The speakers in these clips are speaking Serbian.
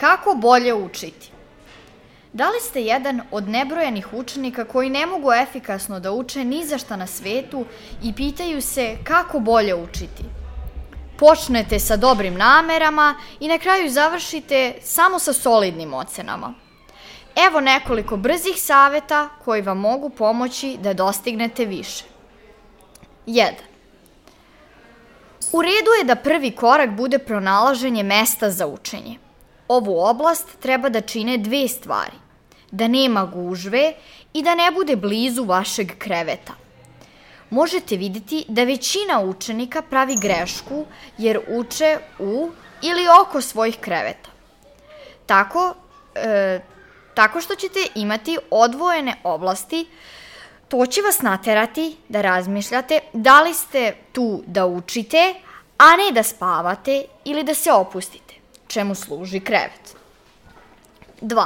Kako bolje učiti? Da li ste jedan od nebrojanih učenika koji ne mogu efikasno da uče ni za šta na svetu i pitaju se kako bolje učiti? Počnete sa dobrim namerama i na kraju završite samo sa solidnim ocenama. Evo nekoliko brzih saveta koji vam mogu pomoći da dostignete više. 1. U redu je da prvi korak bude pronalaženje mesta za učenje. Ovu oblast treba da čine dve stvari: da nema gužve i da ne bude blizu vašeg kreveta. Možete vidjeti da većina učenika pravi grešku jer uče u ili oko svojih kreveta. Tako što ćete imati odvojene oblasti, to će vas naterati da razmišljate da li ste tu da učite, a ne da spavate ili da se opustite, čemu služi krevet. 2.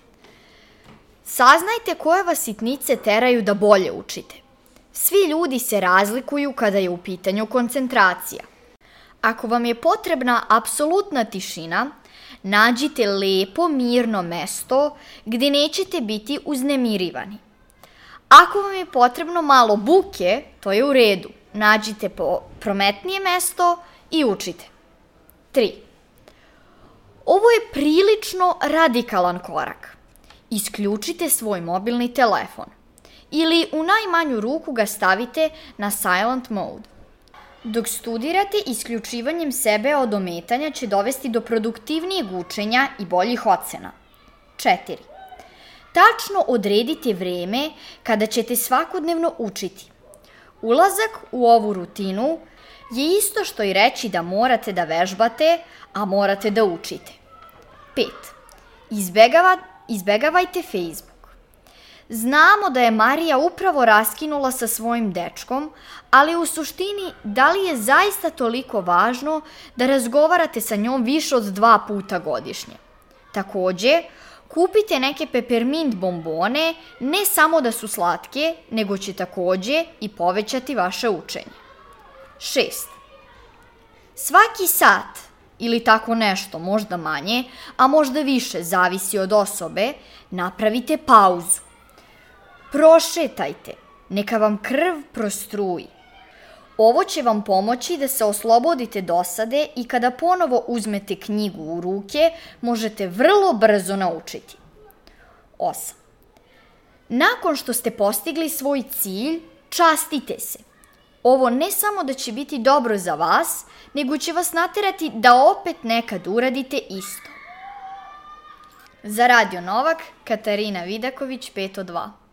Saznajte koje vas sitnice teraju da bolje učite. Svi ljudi se razlikuju kada je u pitanju koncentracija. Ako vam je potrebna apsolutna tišina, nađite lepo, mirno mesto gdje nećete biti uznemirivani. Ako vam je potrebno malo buke, to je u redu. Nađite prometnije mesto i učite. 3. Ovo je prilično radikalan korak. Isključite svoj mobilni telefon ili u najmanju ruku ga stavite na silent mode. Dok studirate, isključivanjem sebe od ometanja će dovesti do produktivnijeg učenja i boljih ocena. 4. Tačno odredite vreme kada ćete svakodnevno učiti. Ulazak u ovu rutinu je isto što i reći da morate da vežbate, a morate da učite. 5. Izbegavajte Facebook. Znamo da je Marija upravo raskinula sa svojim dečkom, ali u suštini da li je zaista toliko važno da razgovarate sa njom više od 2 puta godišnje? Takođe, kupite neke peppermint bombone, ne samo da su slatke, nego će takođe i povećati vaše učenje. 6. Svaki sat ili tako nešto, možda manje, a možda više, zavisi od osobe, napravite pauzu. Prošetajte, neka vam krv prostruji. Ovo će vam pomoći da se oslobodite dosade i kada ponovo uzmete knjigu u ruke, možete vrlo brzo naučiti. 8. Nakon što ste postigli svoj cilj, častite se. Ovo ne samo da će biti dobro za vas, nego će vas naterati da opet nekad uradite isto. Za Radio Novak, Katarina Vidaković, 502.